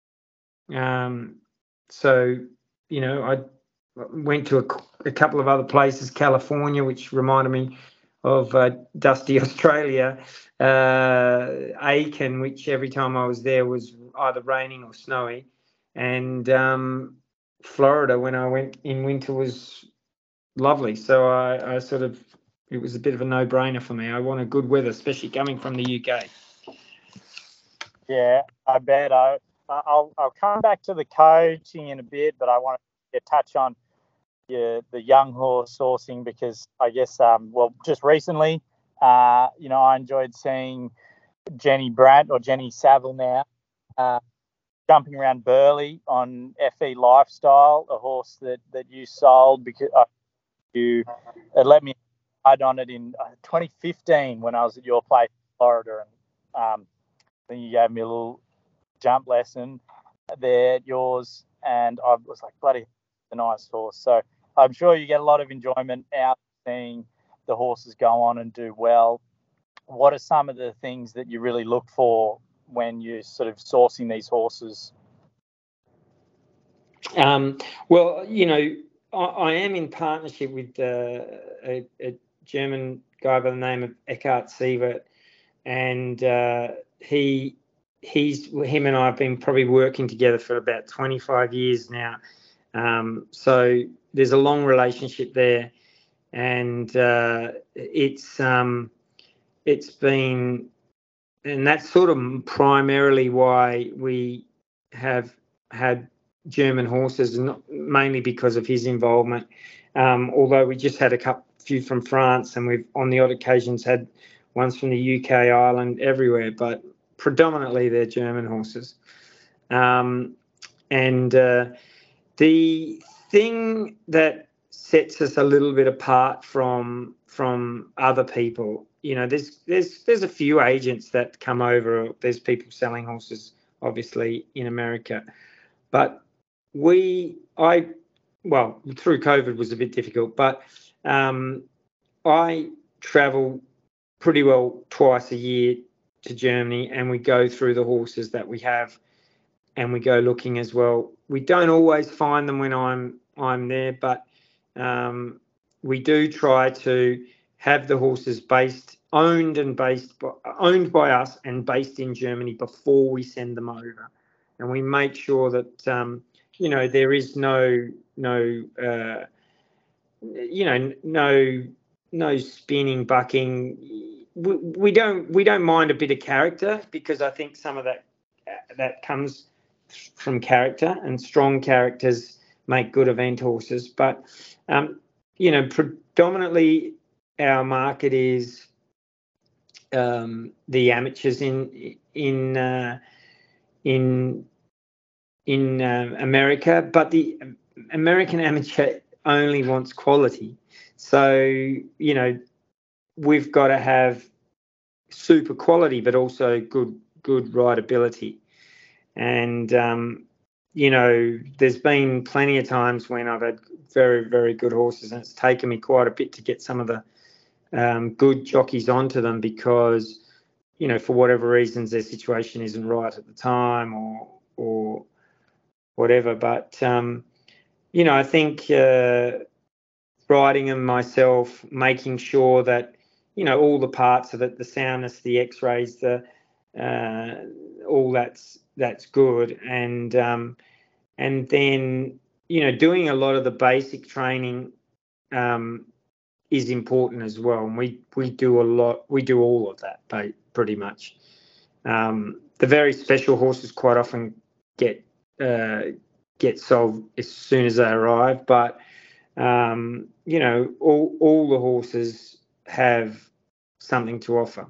Um, so, you know, I went to a, a couple of other places, California, which reminded me of uh, dusty Australia, uh, Aiken, which every time I was there was either raining or snowy, and um, Florida, when I went in winter, was lovely. So I, I sort of, it was a bit of a no-brainer for me. I wanted good weather, especially coming from the U K. Yeah, I bet. I, I'll I'll come back to the coaching in a bit, but I want to touch on yeah, the young horse sourcing, because I guess, um, well, just recently, uh, you know, I enjoyed seeing Jenny Brandt, or Jenny Saville now, uh, jumping around Burleigh on F E Lifestyle, a horse that, that you sold because uh, you uh, let me ride on it in uh, twenty fifteen when I was at your place in Florida, and um, then you gave me a little jump lesson there at yours, and I was like, bloody, a nice horse. So I'm sure you get a lot of enjoyment out seeing the horses go on and do well. What are some of the things that you really look for when you're sort of sourcing these horses? Um, well, you know, I, I am in partnership with uh, a, a German guy by the name of Eckhart Sievert, and uh, he he's him and I have been probably working together for about twenty-five years now. Um, so there's a long relationship there, and uh, it's um, it's been, and that's sort of primarily why we have had German horses, not mainly because of his involvement. Um, although we just had a couple, few from France, and we've on the odd occasions had ones from the U K, Ireland, everywhere, but predominantly they're German horses. Um, and uh, the thing that sets us a little bit apart from from other people, you know, there's there's there's a few agents that come over. There's people selling horses, obviously, in America, but we, I, well, through COVID was a bit difficult, but um, I travel pretty well twice a year to Germany, and we go through the horses that we have, and we go looking as well. We don't always find them when I'm I'm there, but um, we do try to have the horses based, owned and based, by, owned by us and based in Germany before we send them over, and we make sure that um, you know there is no no uh, you know no no spinning, bucking. We, we don't we don't mind a bit of character, because I think some of that that comes from character, and strong characters make good event horses. But um, you know, predominantly our market is um, the amateurs in in uh, in in uh, America, but the American amateur only wants quality. So you know, we've got to have super quality, but also good good rideability. And um, you know, there's been plenty of times when I've had very, very good horses, and it's taken me quite a bit to get some of the um, good jockeys onto them, because, you know, for whatever reasons, their situation isn't right at the time, or or whatever. But um, you know, I think uh, riding them myself, making sure that, you know, all the parts of it, the soundness, the X-rays, the uh, all that's that's good, and um, and then, you know, doing a lot of the basic training um, is important as well, and we we do a lot, we do all of that pretty much. Um, the very special horses quite often get uh, get sold as soon as they arrive, but um, you know, all all the horses have something to offer.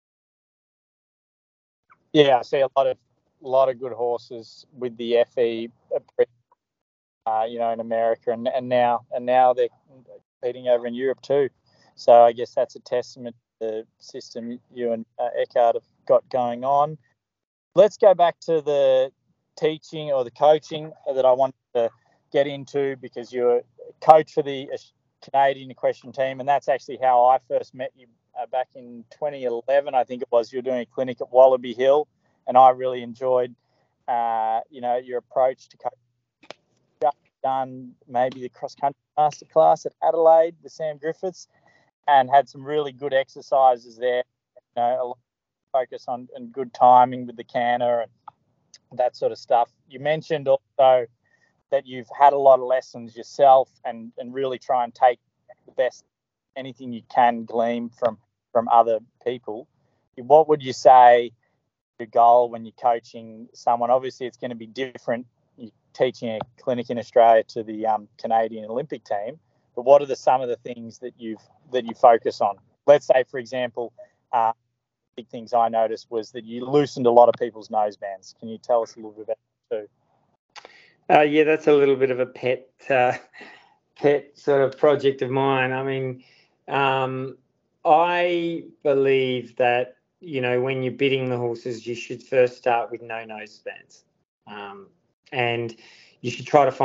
Yeah, I see a lot of a lot of good horses with the F E, uh, you know, in America, and, and now and now they're competing over in Europe too. So I guess that's a testament to the system you and uh, Eckhart have got going on. Let's go back to the teaching or the coaching that I wanted to get into, because you're a coach for the Canadian equestrian team, and that's actually how I first met you uh, back in twenty eleven, I think it was. You were doing a clinic at Wallaby Hill, and I really enjoyed, uh, you know, your approach to coaching. Done maybe the cross country masterclass at Adelaide with Sam Griffiths, and had some really good exercises there. You know, a lot of focus on and good timing with the canter and that sort of stuff. You mentioned also that you've had a lot of lessons yourself, and, and really try and take the best, anything you can glean from, from other people. What would you say your goal when you're coaching someone? Obviously, it's going to be different. You're teaching a clinic in Australia to the um, Canadian Olympic team, but what are the some of the things that you've that you focus on? Let's say, for example, uh, big things I noticed was that you loosened a lot of people's nosebands. Can you tell us a little bit about that too? Uh, yeah, that's a little bit of a pet uh, pet sort of project of mine. I mean, um, I believe that, you know, when you're bidding the horses, you should first start with no nosebands, um, and you should try to find a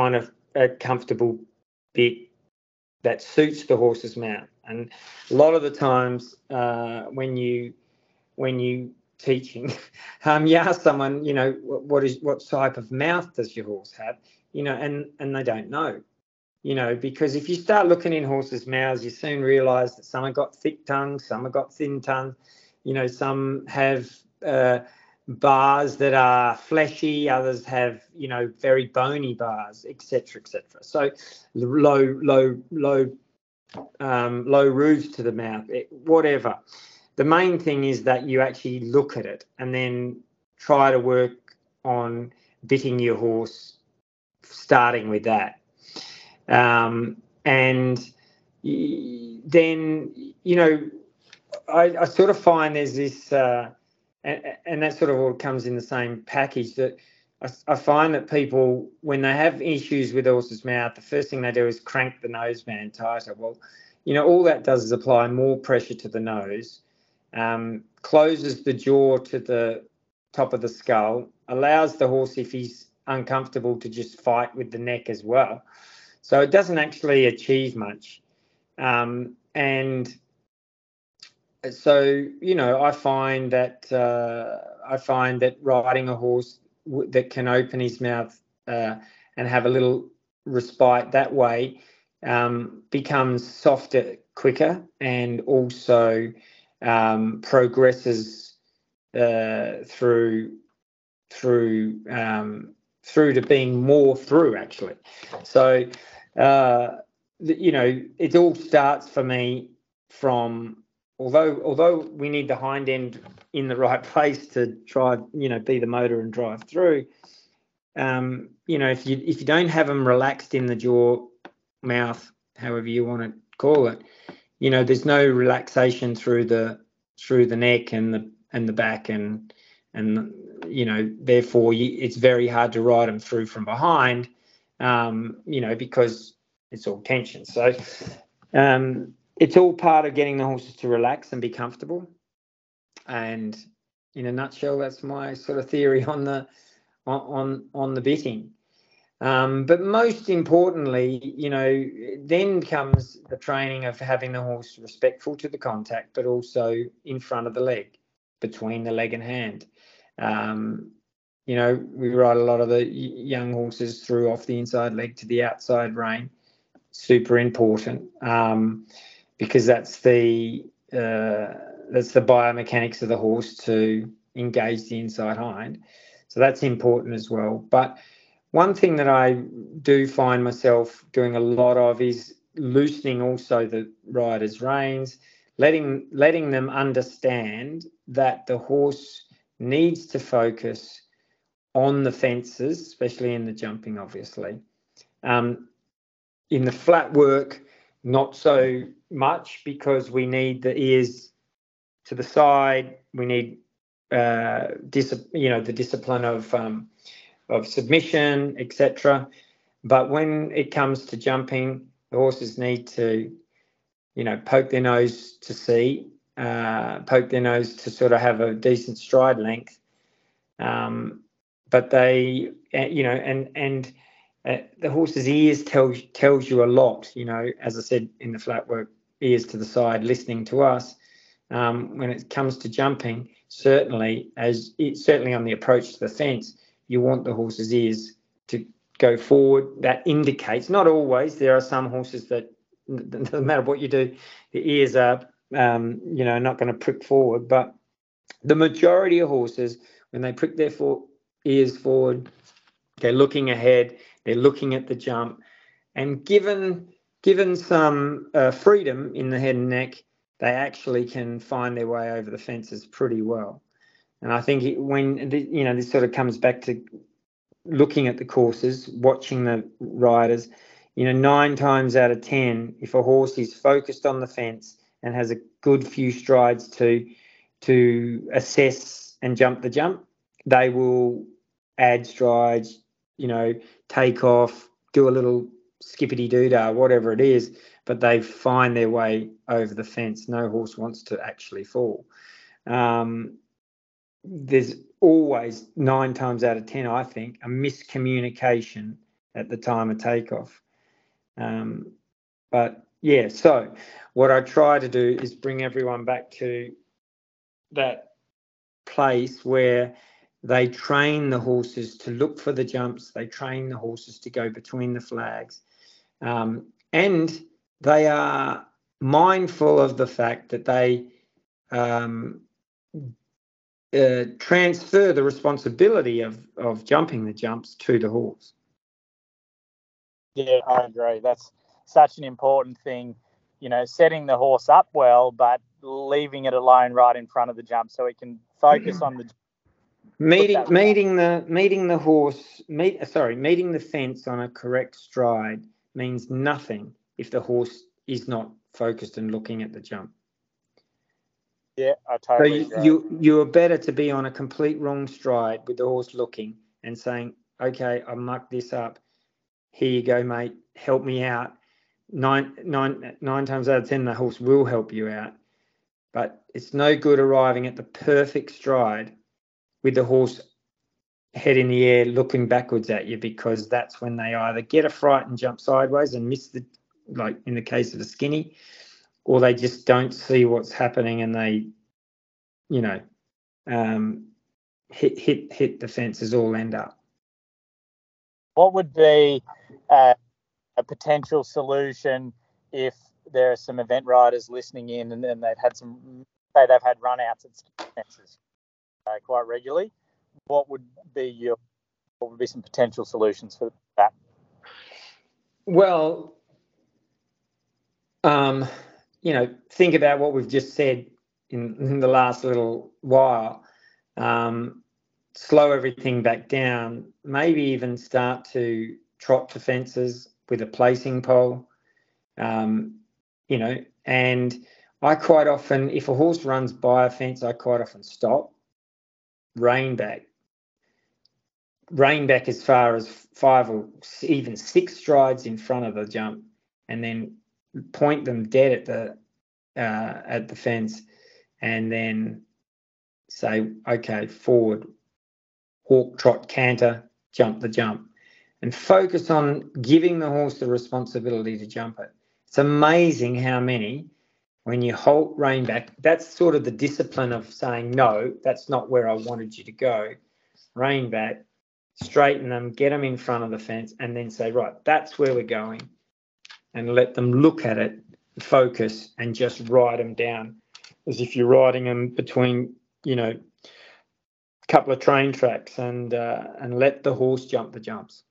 a comfortable bit that suits the horse's mouth. And a lot of the times uh, when you when you teaching, um, you ask someone, you know, what is what type of mouth does your horse have, you know, and and they don't know, you know, because if you start looking in horses' mouths, you soon realise that some have got thick tongues, some have got thin tongues, you know, some have uh, bars that are fleshy, others have, you know, very bony bars, et cetera, et cetera. So low, low, low, um, low roofs to the mouth, it, whatever. The main thing is that you actually look at it and then try to work on bitting your horse, starting with that. Um, and then, you know, I, I sort of find there's this, uh, and, and that sort of all comes in the same package, that I, I find that people, when they have issues with the horse's mouth, the first thing they do is crank the noseband tighter. Well, you know, all that does is apply more pressure to the nose, um, closes the jaw to the top of the skull, allows the horse, if he's uncomfortable, to just fight with the neck as well. So it doesn't actually achieve much. Um, and so, you know, I find that uh, I find that riding a horse w- that can open his mouth uh, and have a little respite that way um, becomes softer quicker, and also um, progresses uh, through through um, through to being more through, actually. So, uh, you know, it all starts for me from, although although we need the hind end in the right place to drive, you know, be the motor and drive through. Um, you know, if you if you don't have them relaxed in the jaw, mouth, however you want to call it, you know, there's no relaxation through the through the neck and the and the back, and and you know, therefore you, it's very hard to ride them through from behind, um, you know, because it's all tension. So um, it's all part of getting the horses to relax and be comfortable. And in a nutshell, that's my sort of theory on the on on, on the bitting. Um, but most importantly, you know, then comes the training of having the horse respectful to the contact, but also in front of the leg, between the leg and hand. Um, you know, we ride a lot of the young horses through off the inside leg to the outside rein. Super important, um, because that's the uh, that's the biomechanics of the horse to engage the inside hind. So that's important as well. But one thing that I do find myself doing a lot of is loosening also the rider's reins, letting letting them understand that the horse needs to focus on the fences, especially in the jumping, obviously. Um, in the flat work, not so much, because we need the ears to the side. We need uh, dis- you know, the discipline of um, of submission, et cetera. But when it comes to jumping, the horses need to, you know, poke their nose to see, uh, poke their nose to sort of have a decent stride length. Um, but they, you know, and and uh, the horse's ears tells tells you a lot. You know, as I said in the flat work, ears to the side, listening to us. Um, when it comes to jumping, certainly as it, certainly on the approach to the fence, you want the horse's ears to go forward. That indicates, not always, there are some horses that no matter what you do, the ears are, um, you know, not going to prick forward. But the majority of horses, when they prick their for- ears forward, they're looking ahead, they're looking at the jump, and given given some uh, freedom in the head and neck, they actually can find their way over the fences pretty well. And I think it, when, you know, this sort of comes back to looking at the courses, watching the riders, you know, nine times out of ten, if a horse is focused on the fence and has a good few strides to to assess and jump the jump, they will add strides, you know, take off, do a little skippity doo-dah, whatever it is, but they find their way over the fence. No horse wants to actually fall. Um, there's always, nine times out of ten, I think, a miscommunication at the time of takeoff. Um, but yeah, so what I try to do is bring everyone back to that place where they train the horses to look for the jumps, they train the horses to go between the flags, um, and they are mindful of the fact that they um, uh, transfer the responsibility of, of jumping the jumps to the horse. Yeah, I agree. That's such an important thing, you know, setting the horse up well, but leaving it alone right in front of the jump so it can focus on the meeting meeting the meeting the horse meet sorry meeting the fence on a correct stride means nothing if the horse is not focused and looking at the jump. Yeah, I totally so agree. you you are better to be on a complete wrong stride with the horse looking and saying, okay, I mucked this up, here you go, mate, help me out. Nine, nine, nine times out of ten, the horse will help you out. But it's no good arriving at the perfect stride with the horse head in the air looking backwards at you, because that's when they either get a fright and jump sideways and miss the, like in the case of a skinny, or they just don't see what's happening and they, you know, um, hit hit hit the fences all end up. What would be uh, a potential solution if there are some event riders listening in and, and they've had some, say they've had run outs at fences uh, quite regularly? What would be your, what would be some potential solutions for that? Well, um, you know, think about what we've just said in, in the last little while. Um, slow everything back down, maybe even start to trot to fences with a placing pole, um, you know, and I quite often, if a horse runs by a fence, I quite often stop, rein back, rein back as far as five or even six strides in front of the jump, and then point them dead at the uh, at the fence, and then say, okay, forward, walk, trot, canter, jump the jump, and focus on giving the horse the responsibility to jump it. It's amazing how many, when you halt, rein back, that's sort of the discipline of saying, no, that's not where I wanted you to go. Rein back, straighten them, get them in front of the fence, and then say, right, that's where we're going, and let them look at it, focus, and just ride them down as if you're riding them between, you know, a couple of train tracks, and uh, and let the horse jump the jumps.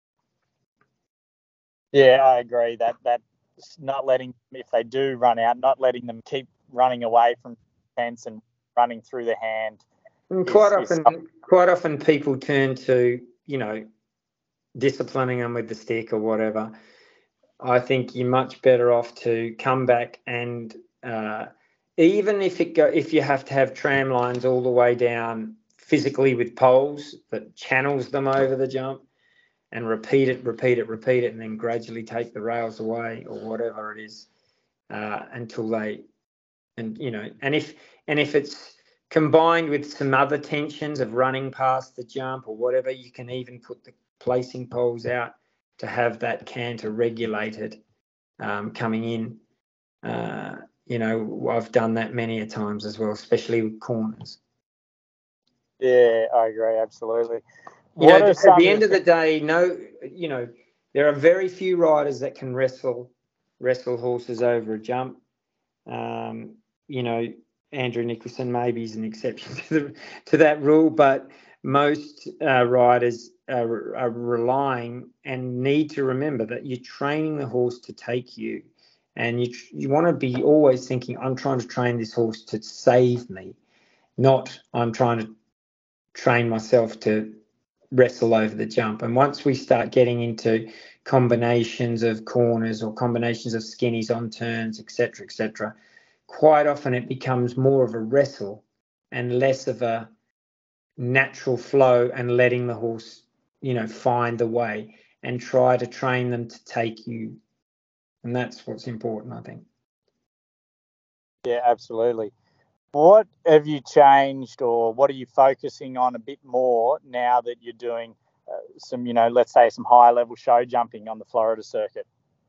Yeah, I agree. That that not letting, if they do run out, not letting them keep running away from the fence and running through the hand. And quite is, often, is... quite often people turn to, you know, disciplining them with the stick or whatever. I think you're much better off to come back and uh, even if it go, if you have to have tram lines all the way down physically with poles that channels them over the jump, and repeat it, repeat it, repeat it, and then gradually take the rails away or whatever it is uh, until they, and you know, and if and if it's combined with some other tensions of running past the jump or whatever, you can even put the placing poles out to have that canter regulated um, coming in. Uh, you know, I've done that many a times as well, especially with corners. Yeah, I agree, absolutely. You what know, at the end of the day, no, you know, there are very few riders that can wrestle wrestle horses over a jump. Um, you know, Andrew Nicholson maybe is an exception to the, to that rule, but most uh, riders are, are relying and need to remember that you're training the horse to take you, and you you want to be always thinking, I'm trying to train this horse to save me, not I'm trying to train myself to wrestle over the jump. And once we start getting into combinations of corners or combinations of skinnies on turns, etc., etc., quite often it becomes more of a wrestle and less of a natural flow, and letting the horse, you know, find the way and try to train them to take you. And that's what's important, I think. Yeah, absolutely. What have you changed, or what are you focusing on a bit more now that you're doing uh, some, you know, let's say some high level show jumping on the Florida circuit?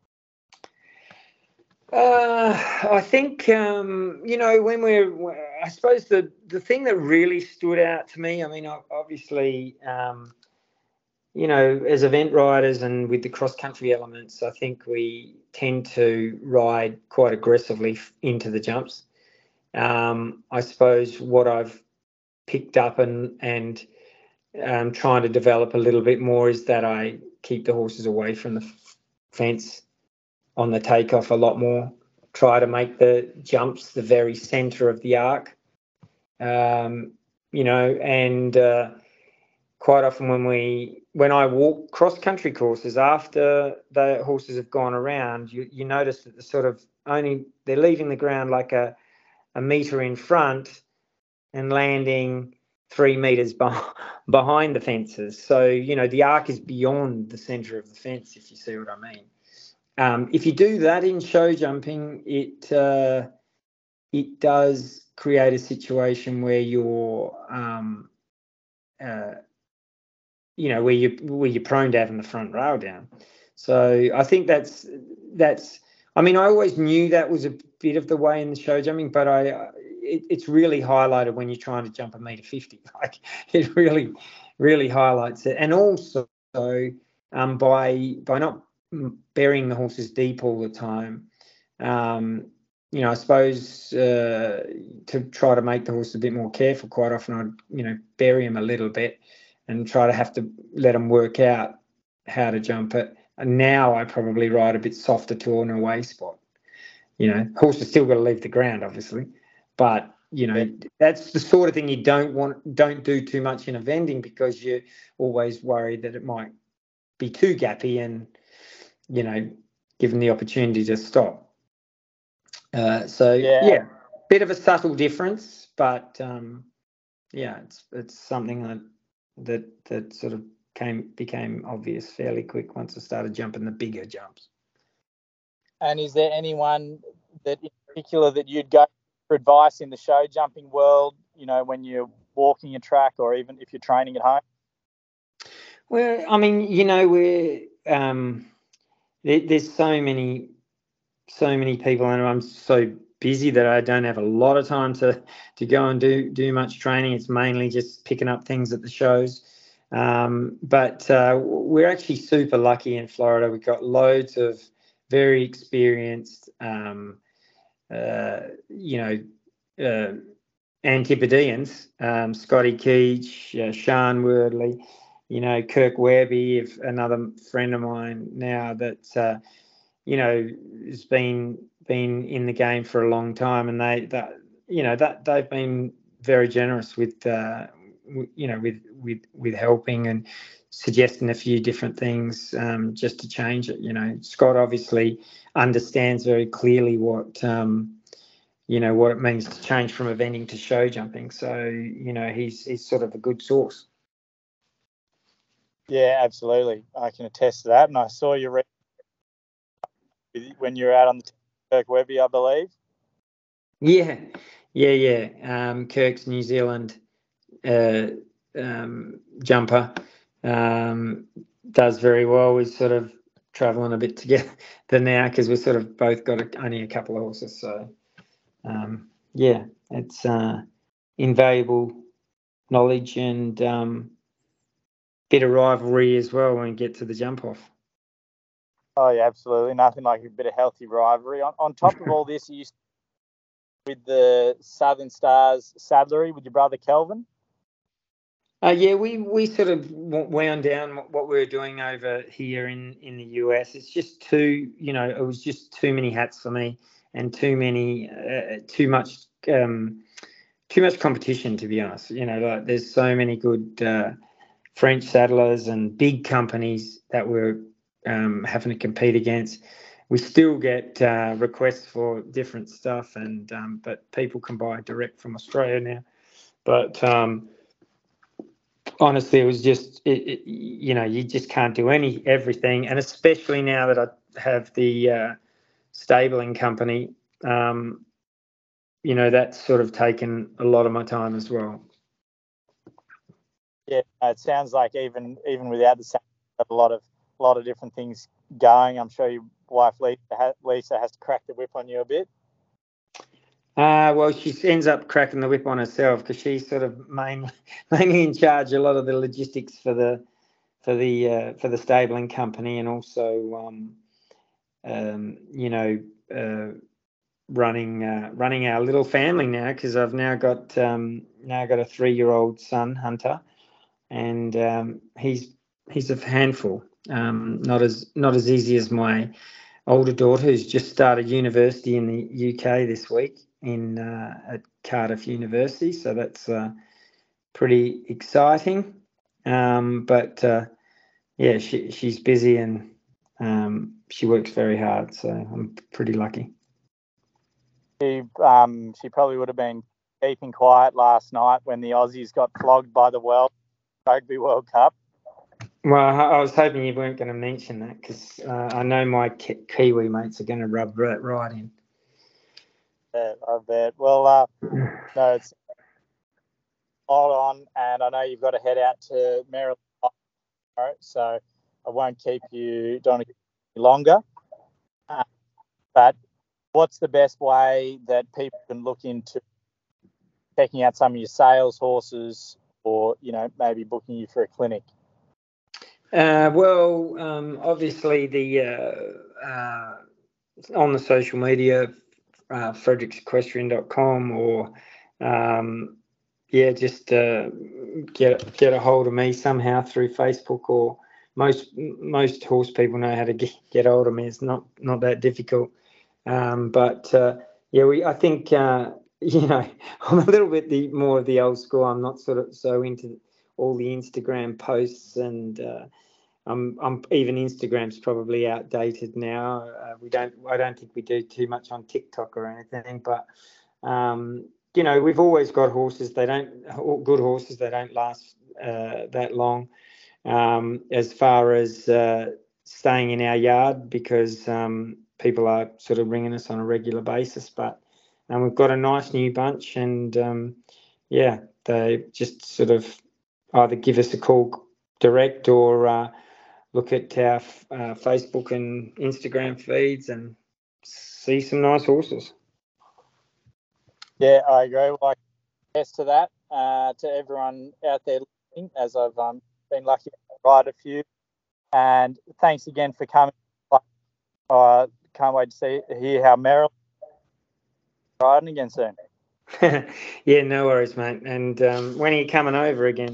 Uh, I think, um, you know, when we're, I suppose the, the thing that really stood out to me, I mean, obviously, um, you know, as event riders and with the cross-country elements, I think we tend to ride quite aggressively into the jumps. Um, I suppose what I've picked up and, and um, trying to develop a little bit more is that I keep the horses away from the fence on the takeoff a lot more. Try to make the jumps the very centre of the arc, um, you know, and uh, quite often when we when I walk cross country courses after the horses have gone around, you, you notice that the sort of only they're leaving the ground like a a metre in front and landing three metres be- behind the fences. So you know the arc is beyond the centre of the fence, if you see what I mean. Um, if you do that in show jumping, it uh, it does create a situation where you're, um, uh, you know, where you where you're prone to having the front rail down. So I think that's that's. I mean, I always knew that was a bit of the way in the show jumping, but I it, it's really highlighted when you're trying to jump a metre fifty. Like it really, really highlights it, and also um, by by not burying the horses deep all the time. Um, you know, I suppose uh, to try to make the horse a bit more careful, quite often I'd, you know, bury him a little bit and try to have to let him work out how to jump it. And now I probably ride a bit softer to an away spot. You know, horse has still got to leave the ground, obviously, but you know, yeah. That's the sort of thing you don't want, don't do too much in a vending because you're always worried that it might be too gappy and, you know, given the opportunity to stop. Uh, so yeah. yeah, bit of a subtle difference, but um, yeah, it's it's something that that that sort of came became obvious fairly quick once I started jumping the bigger jumps. And is there anyone that in particular that you'd go for advice in the show jumping world? You know, when you're walking a track, or even if you're training at home? Well, I mean, you know, we're um, there, there's so many. so many people and I'm so busy that I don't have a lot of time to to go and do do much training. It's mainly just picking up things at the shows. Um, but uh, we're actually super lucky in Florida. We've got loads of very experienced, um, uh, you know, uh, Antipodeans, um, Scotty Keach, uh, Sean Wordley, you know, Kirk Webby, if another friend of mine now that, uh, you know, has been been in the game for a long time, and they that you know that they've been very generous with uh, w- you know with with with helping and suggesting a few different things um, just to change it. You know, Scott obviously understands very clearly what um, you know what it means to change from eventing to show jumping. So you know he's he's sort of a good source. Yeah, absolutely. I can attest to that, and I saw you read when you're out on the Kirk Webby, I believe. Yeah, yeah, yeah. Um, Kirk's New Zealand uh, um, jumper um, does very well. We're sort of travelling a bit together now because we've sort of both got a, only a couple of horses. So, um, yeah, it's uh, invaluable knowledge and um, bit of rivalry as well when we get to the jump off. Oh, yeah, absolutely. Nothing like a bit of healthy rivalry. On, on top of all this, you used with the Southern Stars saddlery with your brother Kelvin? Uh, yeah, we, we sort of wound down what we were doing over here in, in the U S. It's just too, you know, it was just too many hats for me and too many, uh, too much, um, too much competition, to be honest. You know, like there's so many good uh, French saddlers and big companies that we're um, having to compete against. We still get uh, requests for different stuff, and um, but people can buy direct from Australia now. But um, honestly, it was just, it, it, you know, you just can't do any everything, and especially now that I have the uh, stabling company, um, you know, that's sort of taken a lot of my time as well. Yeah, it sounds like even even without the sound, a lot of a lot of different things going. I'm sure your wife Lisa, Lisa has to crack the whip on you a bit. Uh, well, she ends up cracking the whip on herself because she's sort of main, mainly in charge of a lot of the logistics for the for the uh, for the stabling company, and also um, um, you know uh, running uh, running our little family now, because I've now got um, now got a three year old son, Hunter, and um, he's he's a handful. Um, not as not as easy as my older daughter, who's just started university in the U K this week in uh, at Cardiff University. So that's uh, pretty exciting. Um, but uh, yeah, she she's busy, and um, she works very hard. So I'm pretty lucky. She um she probably would have been keeping quiet last night when the Aussies got flogged by the World Rugby World Cup. Well, I was hoping you weren't going to mention that, because uh, I know my Ki- Kiwi mates are going to rub that right in. Yeah, I bet. Well, uh, no, it's all on, and I know you've got to head out to Maryland tomorrow, so I won't keep you, don't keep you longer. Uh, but what's the best way that people can look into checking out some of your sales horses, or, you know, maybe booking you for a clinic? Uh, well, um, obviously the uh, uh, on the social media, uh, fredericks equestrian dot com, or um, yeah, just uh, get get a hold of me somehow through Facebook, or most most horse people know how to get, get hold of me. It's not not that difficult. Um, but uh, yeah, we I think uh, you know I'm a little bit the more of the old school. I'm not sort of so into all the Instagram posts, and uh, I'm I'm even Instagram's probably outdated now. Uh, we don't I don't think we do too much on TikTok or anything, but um, you know, we've always got horses. They don't good horses. They don't last uh, that long. Um, as far as uh, staying in our yard, because um, people are sort of ringing us on a regular basis. But um, we've got a nice new bunch, and um, yeah, they just sort of either give us a call direct, or uh, look at our uh, Facebook and Instagram feeds and see some nice horses. Yeah, I agree. Well, I guess to that, uh, to everyone out there listening, as I've um, been lucky to ride a few. And thanks again for coming. I uh, can't wait to see hear how Merrill riding again soon. Yeah, no worries, mate. And um, when are you coming over again?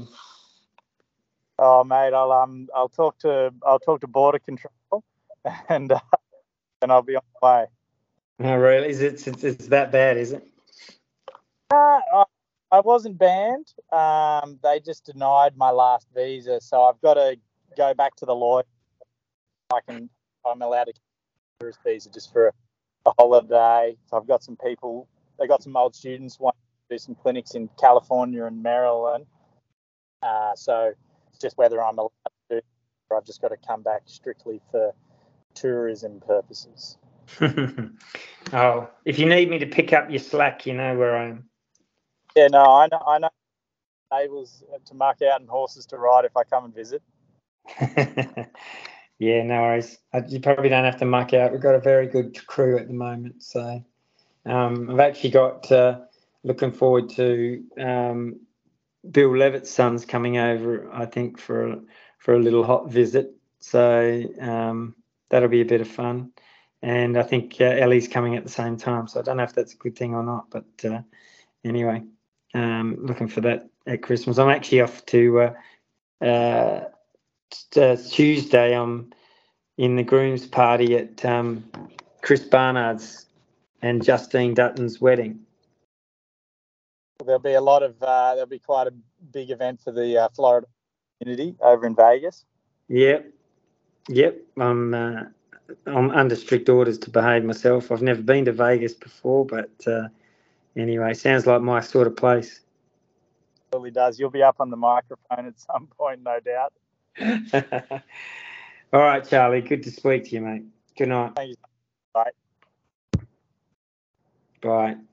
Oh, mate, I'll um, I'll talk to I'll talk to border control, and uh, and I'll be on the way. Oh, really? Is it? It's, it's that bad, is it? Uh, I, I wasn't banned. Um, they just denied my last visa, so I've got to go back to the lawyer. I can I'm allowed to get a tourist visa just for a, a holiday. So I've got some people. They got some old students wanting to do some clinics in California and Maryland. Uh, so it's just whether I'm allowed to do it, or I've just got to come back strictly for tourism purposes. Oh, if you need me to pick up your slack, you know where I am. Yeah, no, I know. I know. Tables to mark out and horses to ride if I come and visit. Yeah, no worries. You probably don't have to muck out. We've got a very good crew at the moment. So um, I've actually got uh, looking forward to um, Bill Levitt's son's coming over, I think, for a, for a little hot visit. So um, that'll be a bit of fun. And I think uh, Ellie's coming at the same time. So I don't know if that's a good thing or not. But uh, anyway, um, looking for that at Christmas. I'm actually off to uh, uh, uh, Tuesday. I'm in the groom's party at um, Chris Barnard's and Justine Dutton's wedding. There'll be a lot of uh, there'll be quite a big event for the uh, Florida community over in Vegas. Yep, yep. I'm uh, I'm under strict orders to behave myself. I've never been to Vegas before, but uh, anyway, sounds like my sort of place. It really does. You'll be up on the microphone at some point, no doubt. All right, Charlie. Good to speak to you, mate. Good night. Thank you. Bye. Bye.